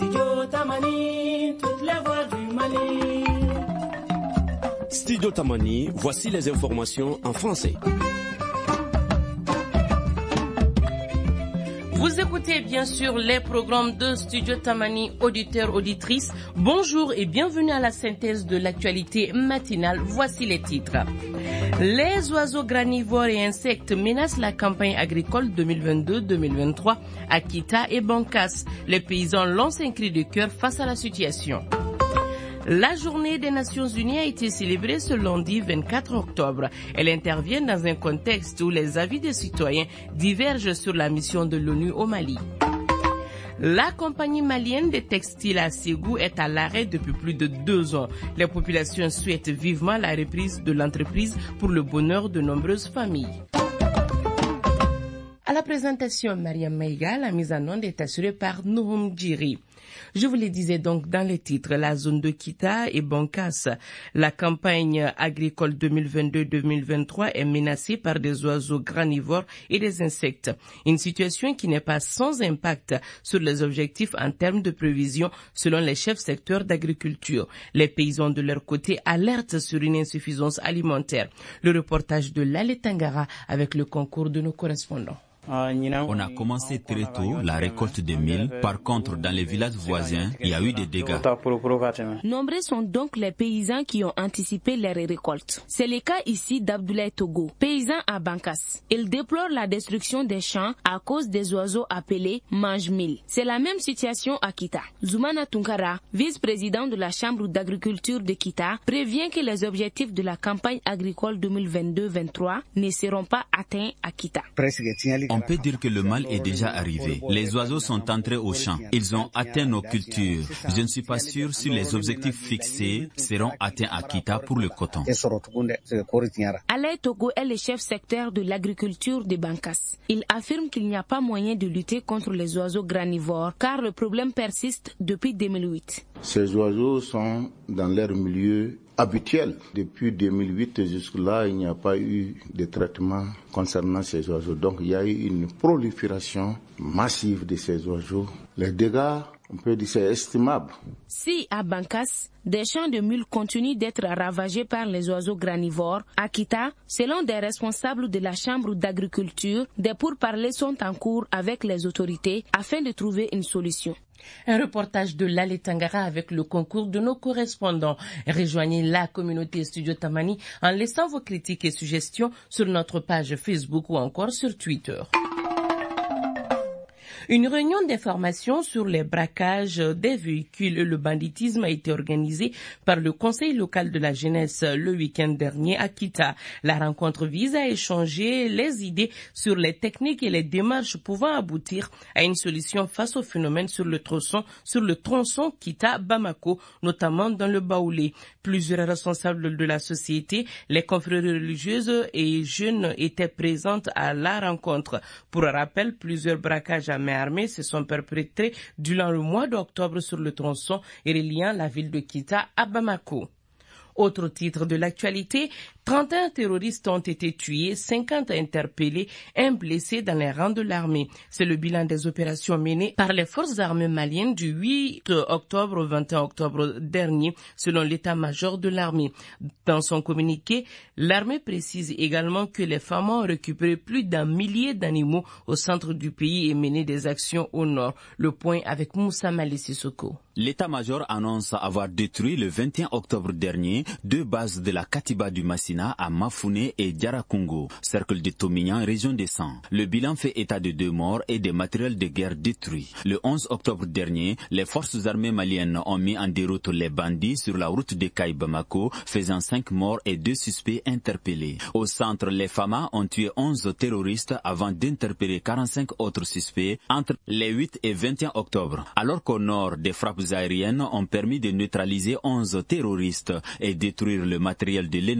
Studio Tamani, toutes les voix du Mali. Studio Tamani, voici les informations en français. Vous écoutez bien sûr les programmes de Studio Tamani, auditeurs, auditrices. Bonjour et bienvenue à la synthèse de l'actualité matinale. Voici les titres. Les oiseaux granivores et insectes menacent la campagne agricole 2022-2023 à Kita et Bankas. Les paysans lancent un cri de cœur face à la situation. La journée des Nations Unies a été célébrée ce lundi 24 octobre. Elle intervient dans un contexte où les avis des citoyens divergent sur la mission de l'ONU au Mali. La compagnie malienne des textiles à Ségou est à l'arrêt depuis plus de 2 ans. Les populations souhaitent vivement la reprise de l'entreprise pour le bonheur de nombreuses familles. À la présentation, Mariam Maïga, la mise en onde est assurée par Nouhoum Djiri. Je vous le disais donc dans les titres, la zone de Kita et Bankas. La campagne agricole 2022-2023 est menacée par des oiseaux granivores et des insectes. Une situation qui n'est pas sans impact sur les objectifs en termes de prévision selon les chefs secteurs d'agriculture. Les paysans de leur côté alertent sur une insuffisance alimentaire. Le reportage de Lale Tangara avec le concours de nos correspondants. On a commencé très tôt la récolte des milles. Par contre, dans les villages voisins, il y a eu des dégâts. Nombreux sont donc les paysans qui ont anticipé leur récolte. C'est le cas ici d'Abdoulaye Togo, paysan à Bankas. Il déplore la destruction des champs à cause des oiseaux appelés mange-mille. C'est la même situation à Kita. Zoumana Tunkara, vice-président de la Chambre d'agriculture de Kita, prévient que les objectifs de la campagne agricole 2022-2023 ne seront pas atteints à Kita. On peut dire que le mal est déjà arrivé. Les oiseaux sont entrés au champ. Ils ont atteint nos cultures. Je ne suis pas sûr si les objectifs fixés seront atteints à Kita pour le coton. Alain Togo est le chef secteur de l'agriculture de Bankas. Il affirme qu'il n'y a pas moyen de lutter contre les oiseaux granivores car le problème persiste depuis 2008. Ces oiseaux sont dans leur milieu habituel. Depuis 2008 jusque-là, il n'y a pas eu de traitement concernant ces oiseaux. Donc il y a eu une prolifération massive de ces oiseaux. Les dégâts, on peut dire, c'est estimable. Si à Bankas, des champs de mules continuent d'être ravagés par les oiseaux granivores, à Kita, selon des responsables de la Chambre d'agriculture, des pourparlers sont en cours avec les autorités afin de trouver une solution. Un reportage de Lale Tangara avec le concours de nos correspondants. Rejoignez la communauté Studio Tamani en laissant vos critiques et suggestions sur notre page Facebook ou encore sur Twitter. Une réunion d'information sur les braquages des véhicules et le banditisme a été organisée par le Conseil local de la jeunesse le week-end dernier à Kita. La rencontre vise à échanger les idées sur les techniques et les démarches pouvant aboutir à une solution face au phénomène sur le tronçon Kita-Bamako, notamment dans le Baoulé. Plusieurs responsables de la société, les confréries religieuses et jeunes étaient présentes à la rencontre. Pour rappel, plusieurs braquages à main armée se sont perpétrés durant le mois d'octobre sur le tronçon reliant la ville de Kita à Bamako. Autre titre de l'actualité, 31 terroristes ont été tués, 50 interpellés, un blessé dans les rangs de l'armée. C'est le bilan des opérations menées par les forces armées maliennes du 8 octobre au 21 octobre dernier, selon l'état-major de l'armée. Dans son communiqué, l'armée précise également que les femmes ont récupéré plus d'1 millier d'animaux au centre du pays et mené des actions au nord. Le point avec Moussa Mali Sissoko. L'état-major annonce avoir détruit le 21 octobre dernier 2 bases de la Katiba du Massina à Mafouné et Diarakongo, cercle de Tomignan, région des Sangs. Le bilan fait état de 2 morts et des matériels de guerre détruits. Le 11 octobre dernier, les forces armées maliennes ont mis en déroute les bandits sur la route de Kaï-Bamako, faisant 5 morts et 2 suspects interpellés. Au centre, les FAMA ont tué 11 terroristes avant d'interpeller 45 autres suspects entre les 8 et 21 octobre. Alors qu'au nord, des frappes aériennes ont permis de neutraliser 11 terroristes et détruire le matériel de l'ennemi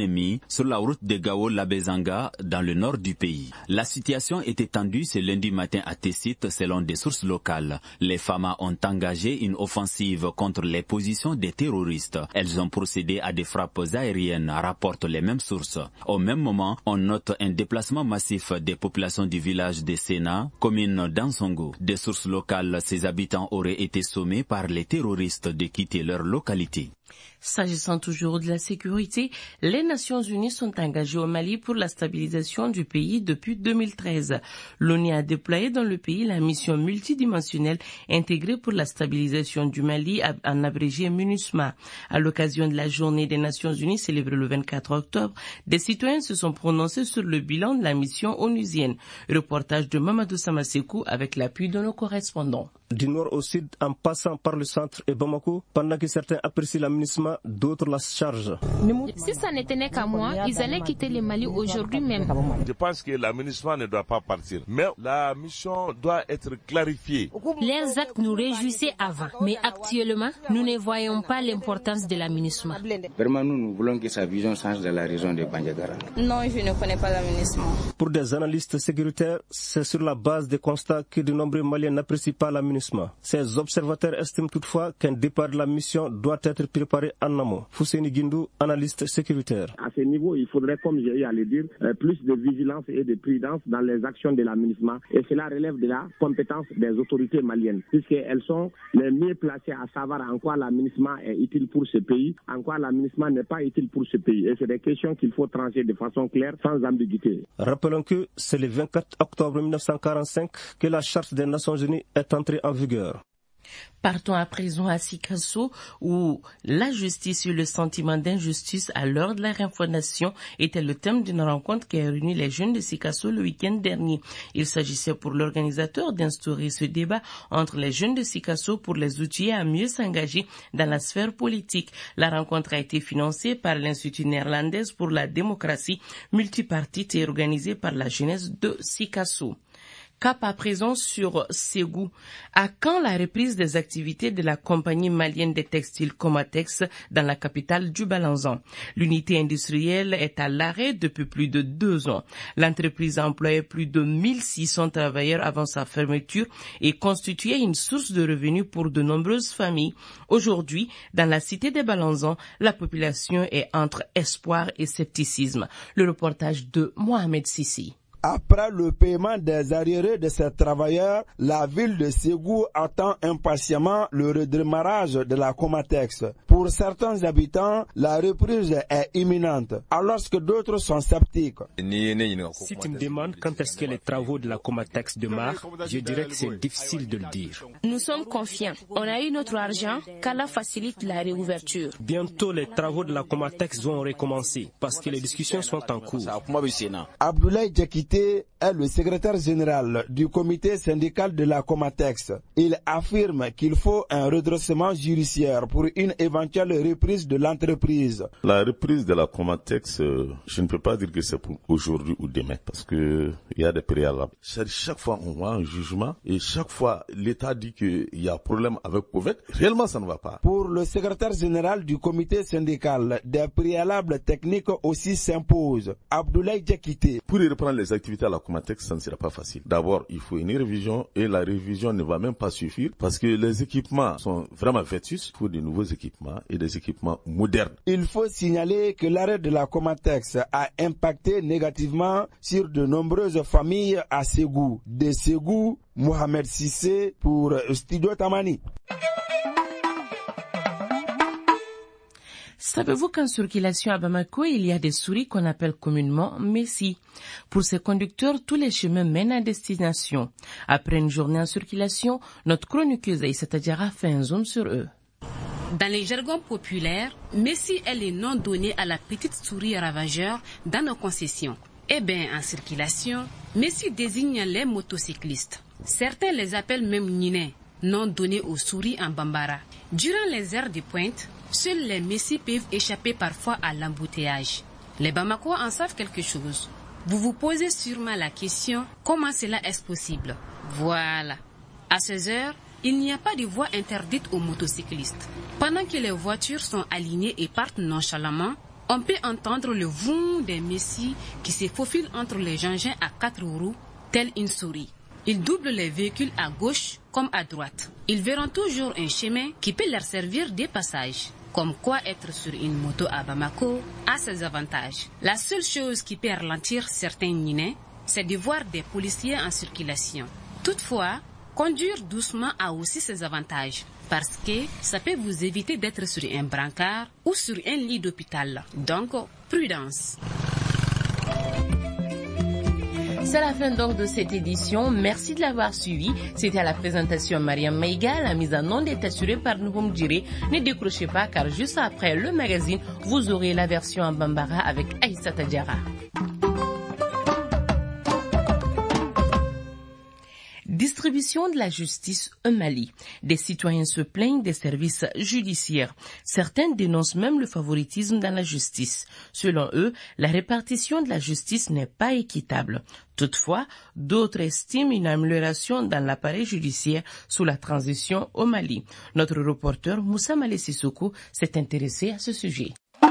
sur la route de Gao-Labezanga dans le nord du pays. La situation était tendue ce lundi matin à Tessit selon des sources locales. Les FAMA ont engagé une offensive contre les positions des terroristes. Elles ont procédé à des frappes aériennes, rapportent les mêmes sources. Au même moment, on note un déplacement massif des populations du village de Sena, commune d'Ansongo. Des sources locales, ces habitants auraient été sommés par les terroristes de quitter leur localité. S'agissant toujours de la sécurité, les Nations Unies sont engagées au Mali pour la stabilisation du pays depuis 2013. L'ONU a déployé dans le pays la mission multidimensionnelle intégrée pour la stabilisation du Mali, en abrégé MINUSMA. À l'occasion de la journée des Nations Unies célébrée le 24 octobre, des citoyens se sont prononcés sur le bilan de la mission onusienne. Reportage de Mamadou Samasekou avec l'appui de nos correspondants. Du nord au sud, en passant par le centre et Bamako, pendant que certains apprécient la MINUSMA, d'autres la chargent. Si ça ne tenait qu'à moi, ils allaient quitter le Mali aujourd'hui même. Je pense que la MINUSMA ne doit pas partir, mais la mission doit être clarifiée. Leurs actes nous réjouissaient avant, mais actuellement, nous ne voyons pas l'importance de la MINUSMA. Vraiment, nous voulons que sa vision change dans la région de Bandiagara. Non, je ne connais pas la MINUSMA. Pour des analystes sécuritaires, c'est sur la base des constats que de nombreux Maliens n'apprécient pas la MINUSMA. Ces observateurs estiment toutefois qu'un départ de la mission doit être préparé en amont. Fousseini Guindou, analyste sécuritaire. À ce niveau, il faudrait, comme j'ai eu à le dire, plus de vigilance et de prudence dans les actions de la MINUSMA. Et cela relève de la compétence des autorités maliennes, puisqu'elles sont les mieux placées à savoir en quoi la MINUSMA est utile pour ce pays, en quoi la MINUSMA n'est pas utile pour ce pays. Et c'est des questions qu'il faut trancher de façon claire, sans ambiguïté. Rappelons que c'est le 24 octobre 1945 que la Charte des Nations Unies est entrée en vigueur. Partons à présent à Sikasso, où la justice et le sentiment d'injustice à l'heure de la refondation était le thème d'une rencontre qui a réuni les jeunes de Sikasso le week-end dernier. Il s'agissait pour l'organisateur d'instaurer ce débat entre les jeunes de Sikasso pour les outiller à mieux s'engager dans la sphère politique. La rencontre a été financée par l'Institut néerlandais pour la démocratie multipartite et organisée par la jeunesse de Sikasso. Cap à présent sur Ségou. À quand la reprise des activités de la compagnie malienne des textiles Comatex dans la capitale du Balanzan? L'unité industrielle est à l'arrêt depuis plus de 2 ans. L'entreprise employait plus de 1600 travailleurs avant sa fermeture et constituait une source de revenus pour de nombreuses familles. Aujourd'hui, dans la cité des Balanzan, la population est entre espoir et scepticisme. Le reportage de Mohamed Sissi. Après le paiement des arriérés de ces travailleurs, la ville de Ségou attend impatiemment le redémarrage de la Comatex. Pour certains habitants, la reprise est imminente, alors que d'autres sont sceptiques. Si tu me demandes quand est-ce que les travaux de la Comatex démarrent, je dirais que c'est difficile de le dire. Nous sommes confiants. On a eu notre argent, qu'Allah facilite la réouverture. Bientôt, les travaux de la Comatex vont recommencer parce que les discussions sont en cours. Abdoulaye Djekite est le secrétaire général du comité syndical de la Comatex. Il affirme qu'il faut un redressement judiciaire pour une éventuelle reprise de l'entreprise. La reprise de la Comatex, je ne peux pas dire que c'est pour aujourd'hui ou demain, parce que il y a des préalables. Chaque fois on voit un jugement et chaque fois l'État dit qu'il y a problème avec Covec, réellement ça ne va pas. Pour le secrétaire général du comité syndical, des préalables techniques aussi s'imposent. Abdoulaye Djekite. Pour reprendre les activités à la Comatex, ça ne sera pas facile. D'abord, il faut une révision et la révision ne va même pas suffire parce que les équipements sont vraiment vétustes. Il faut de nouveaux équipements et des équipements modernes. Il faut signaler que l'arrêt de la Comatex a impacté négativement sur de nombreuses familles à Ségou. De Ségou, Mohamed Sissé pour Studio Tamani. Savez-vous qu'en circulation à Bamako, il y a des souris qu'on appelle communément Messi? Pour ces conducteurs, tous les chemins mènent à destination. Après une journée en circulation, notre chroniqueuse Aïssata Diarra fait un zoom sur eux. Dans les jargons populaires, Messi est le nom donné à la petite souris ravageur dans nos concessions. Eh bien, en circulation, Messi désigne les motocyclistes. Certains les appellent même Niné, nom donné aux souris en Bambara. Durant les heures de pointe, seuls les Messi peuvent échapper parfois à l'embouteillage. Les Bamakois en savent quelque chose. Vous vous posez sûrement la question, comment cela est possible? Voilà. À ces heures, il n'y a pas de voie interdite aux motocyclistes. Pendant que les voitures sont alignées et partent nonchalamment, On peut entendre le vroom des messies qui se faufilent entre les engins à 4 roues, telle une souris. Ils doublent les véhicules à gauche comme à droite. Ils verront toujours un chemin qui peut leur servir de passage. Comme quoi être sur une moto à Bamako a ses avantages. La seule chose qui peut ralentir certains Guinéens, c'est de voir des policiers en circulation. Toutefois, conduire doucement a aussi ses avantages. Parce que ça peut vous éviter d'être sur un brancard ou sur un lit d'hôpital. Donc, prudence. C'est la fin donc de cette édition. Merci de l'avoir suivi. C'était à la présentation Mariam Maïga. La mise en onde est assurée par Nouhoum Djiré. Ne décrochez pas car juste après le magazine, vous aurez la version en Bambara avec Aïssata Diarra. Distribution de la justice au Mali. Des citoyens se plaignent des services judiciaires. Certains dénoncent même le favoritisme dans la justice. Selon eux, la répartition de la justice n'est pas équitable. Toutefois, d'autres estiment une amélioration dans l'appareil judiciaire sous la transition au Mali. Notre reporter Moussa Malé Sissoko s'est intéressé à ce sujet.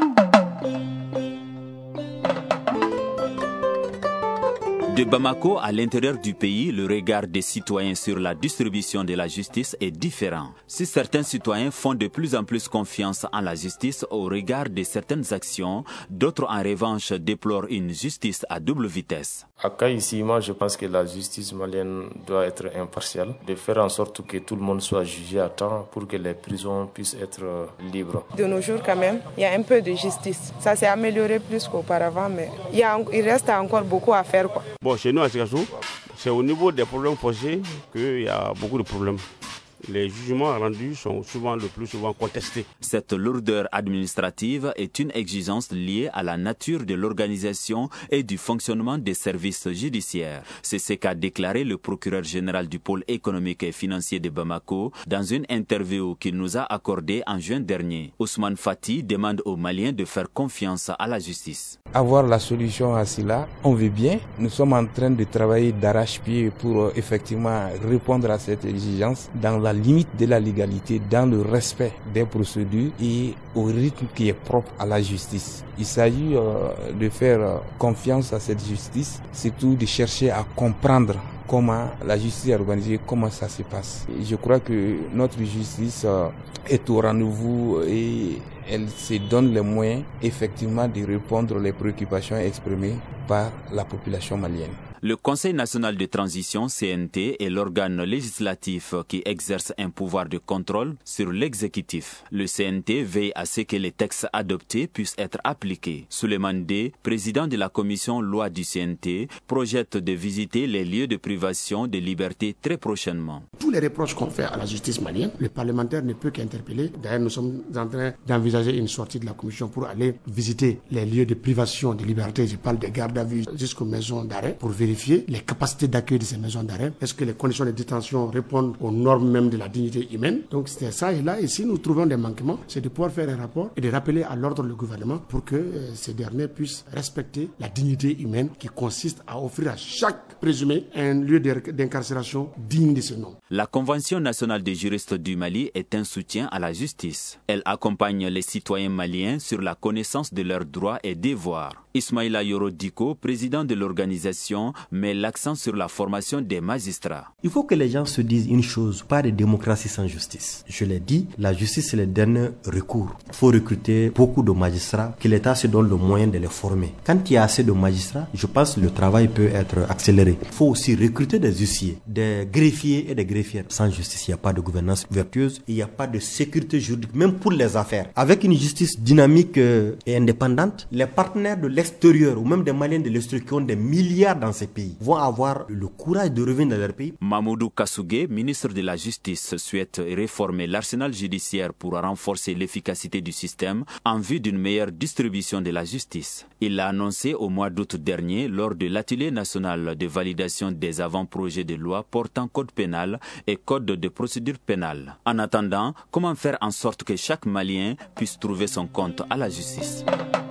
De Bamako à l'intérieur du pays, le regard des citoyens sur la distribution de la justice est différent. Si certains citoyens font de plus en plus confiance en la justice au regard de certaines actions, d'autres en revanche déplorent une justice à double vitesse. À cas ici, moi je pense que la justice malienne doit être impartiale, de faire en sorte que tout le monde soit jugé à temps pour que les prisons puissent être libres. De nos jours quand même, il y a un peu de justice. Ça s'est amélioré plus qu'auparavant, mais il reste encore beaucoup à faire, quoi. Bon, chez nous à Sikassou, c'est au niveau des problèmes fonciers qu'il y a beaucoup de problèmes. Les jugements rendus sont le plus souvent contestés. Cette lourdeur administrative est une exigence liée à la nature de l'organisation et du fonctionnement des services judiciaires. C'est ce qu'a déclaré le procureur général du pôle économique et financier de Bamako dans une interview qu'il nous a accordée en juin dernier. Ousmane Fati demande aux Maliens de faire confiance à la justice. Avoir la solution à cela, on veut bien. Nous sommes en train de travailler d'arrache-pied pour effectivement répondre à cette exigence dans la limite de la légalité, dans le respect des procédures et au rythme qui est propre à la justice. Il s'agit de faire confiance à cette justice, surtout de chercher à comprendre comment la justice est organisée, comment ça se passe. Et je crois que notre justice est au rendez-vous et elle se donne les moyens effectivement de répondre aux préoccupations exprimées par la population malienne. Le Conseil national de transition, CNT, est l'organe législatif qui exerce un pouvoir de contrôle sur l'exécutif. Le CNT veille à ce que les textes adoptés puissent être appliqués. Souleymane Dé, président de la commission loi du CNT, projette de visiter les lieux de privation de liberté très prochainement. Tous les reproches qu'on fait à la justice malienne, le parlementaire ne peut qu'interpeller. D'ailleurs, nous sommes en train d'envisager une sortie de la commission pour aller visiter les lieux de privation de liberté. Je parle des gardes à vue jusqu'aux maisons d'arrêt pour vérifier les capacités d'accueil de ces maisons d'arrêt. Est-ce que les conditions de détention répondent aux normes même de la dignité humaine? Donc c'est ça. Et là, et si nous trouvons des manquements, c'est de pouvoir faire un rapport et de rappeler à l'ordre le gouvernement pour que ces derniers puissent respecter la dignité humaine qui consiste à offrir à chaque présumé un lieu d'incarcération digne de ce nom. La Convention nationale des juristes du Mali est un soutien à la justice. Elle accompagne les citoyens maliens sur la connaissance de leurs droits et devoirs. Ismaïla Yoro Diko, président de l'organisation, met l'accent sur la formation des magistrats. Il faut que les gens se disent une chose, pas de démocratie sans justice. Je l'ai dit, la justice c'est le dernier recours. Il faut recruter beaucoup de magistrats, que l'État se donne le moyen de les former. Quand il y a assez de magistrats, je pense que le travail peut être accéléré. Il faut aussi recruter des huissiers, des greffiers et des greffières. Sans justice, il n'y a pas de gouvernance vertueuse, il n'y a pas de sécurité juridique, même pour les affaires. Avec une justice dynamique et indépendante, les partenaires de l'extérieur ou même des Maliens de l'extérieur qui ont des milliards dans ces pays vont avoir le courage de revenir dans leur pays. Mamoudou Kassougué, ministre de la Justice, souhaite réformer l'arsenal judiciaire pour renforcer l'efficacité du système en vue d'une meilleure distribution de la justice. Il l'a annoncé au mois d'août dernier lors de l'atelier national de validation des avant-projets de loi portant code pénal et code de procédure pénale. En attendant, comment faire en sorte que chaque Malien puisse trouver son compte à la justice?